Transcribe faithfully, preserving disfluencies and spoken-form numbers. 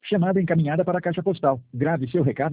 Chamada encaminhada para a caixa postal. Grave seu recado